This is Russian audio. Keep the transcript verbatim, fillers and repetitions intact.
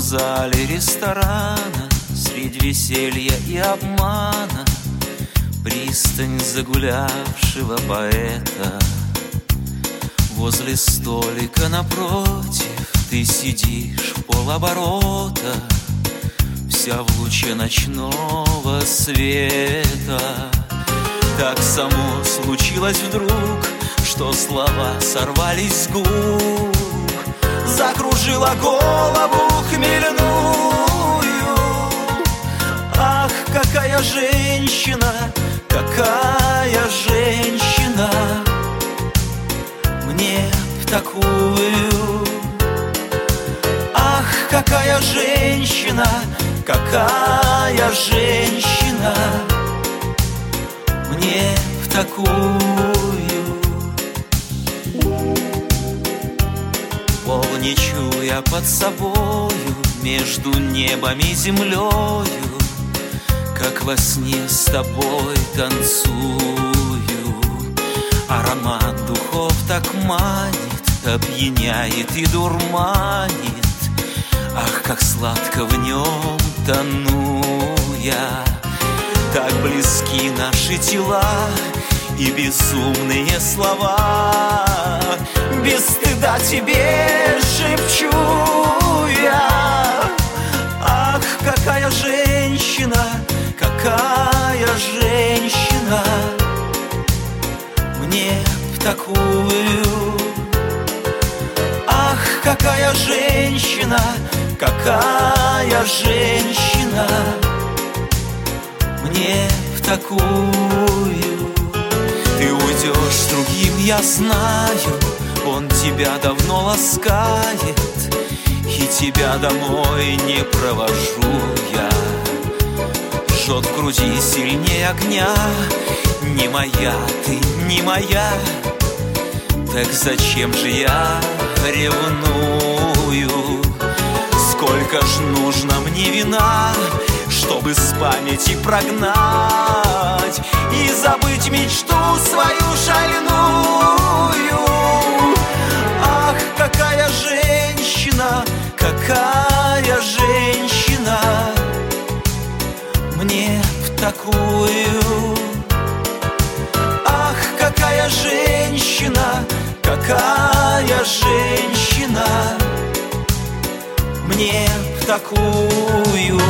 зале ресторана, средь веселья и обмана, пристань загулявшего поэта. Возле столика напротив ты сидишь в полоборота, вся в луче ночного света. Так само случилось вдруг, что слова сорвались с губ, закружила голову хмельную. Ах, какая женщина, какая женщина, мне в такую. Ах, какая женщина, какая женщина, мне в такую. Полничу я под собою между небом и землею, как во сне с тобой танцую. Аромат духов так манит, опьяняет и дурманит. Ах, как сладко в нем тону я. Так близки наши тела и безумные слова. Без стыда тебе шепчу я. Ах, какая женщина, какая женщина, мне в такую. Ах, какая женщина, какая женщина, мне в такую. Ты уйдешь с другим, я знаю, он тебя давно ласкает, и тебя домой не провожу я. Жжет в груди сильнее огня, не моя ты, не моя. Так зачем же я ревную? Сколько ж нужно мне вина, чтобы с памяти прогнать и забыть мечту свою шальную. Ах, какая женщина, какая женщина, мне в такую. Ах, какая женщина, какая женщина, мне в такую.